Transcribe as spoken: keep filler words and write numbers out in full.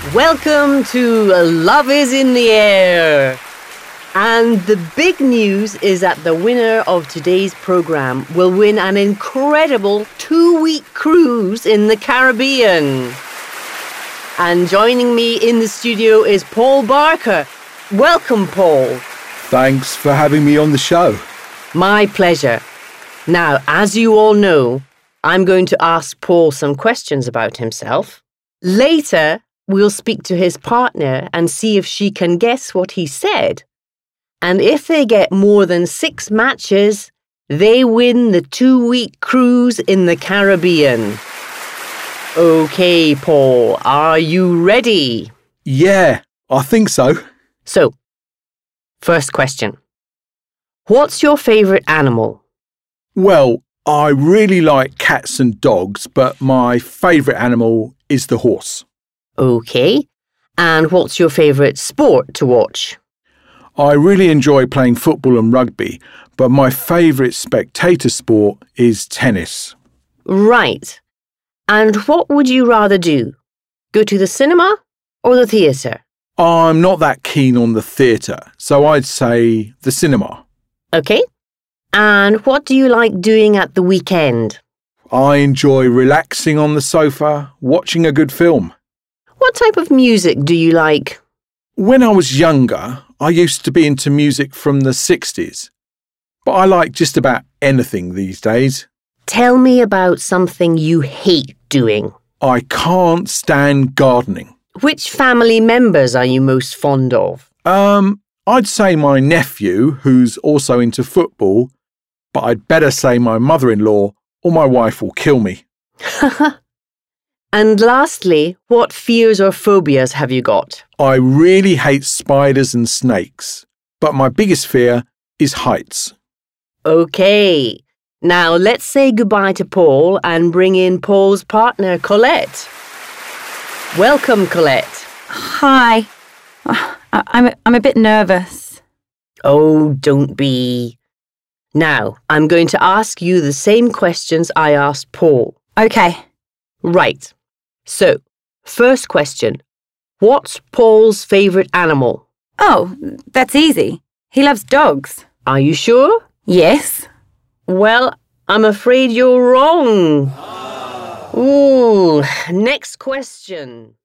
Welcome to Love is in the Air. And the big news is that the winner of today's programme will win an incredible two-week cruise in the Caribbean. And joining me in the studio is Paul Barker. Welcome, Paul. Thanks for having me on the show. My pleasure. Now, as you all know, I'm going to ask Paul some questions about himself. Later, we'll speak to his partner and see if she can guess what he said. And if they get more than six matches, they win the two-week cruise in the Caribbean. Okay, Paul, are you ready? Yeah, I think so. So, first question. What's your favourite animal? Well, I really like cats and dogs, but my favourite animal is the horse. Okay. And what's your favourite sport to watch? I really enjoy playing football and rugby, but my favourite spectator sport is tennis. Right. And what would you rather do? Go to the cinema or the theatre? I'm not that keen on the theatre, so I'd say the cinema. Okay. And what do you like doing at the weekend? I enjoy relaxing on the sofa, watching a good film. What type of music do you like? When I was younger, I used to be into music from the sixties, but I like just about anything these days. Tell me about something you hate doing. I can't stand gardening. Which family members are you most fond of? Um, I'd say my nephew, who's also into football, but I'd better say my mother-in-law or my wife will kill me. And lastly, what fears or phobias have you got? I really hate spiders and snakes, but my biggest fear is heights. Okay. Now let's say goodbye to Paul and bring in Paul's partner, Colette. Welcome, Colette. Hi. I'm, I'm a bit nervous. Oh, don't be. Now, I'm going to ask you the same questions I asked Paul. Okay. Right. So, first question. What's Paul's favourite animal? Oh, that's easy. He loves dogs. Are you sure? Yes. Well, I'm afraid you're wrong. Ooh, next question.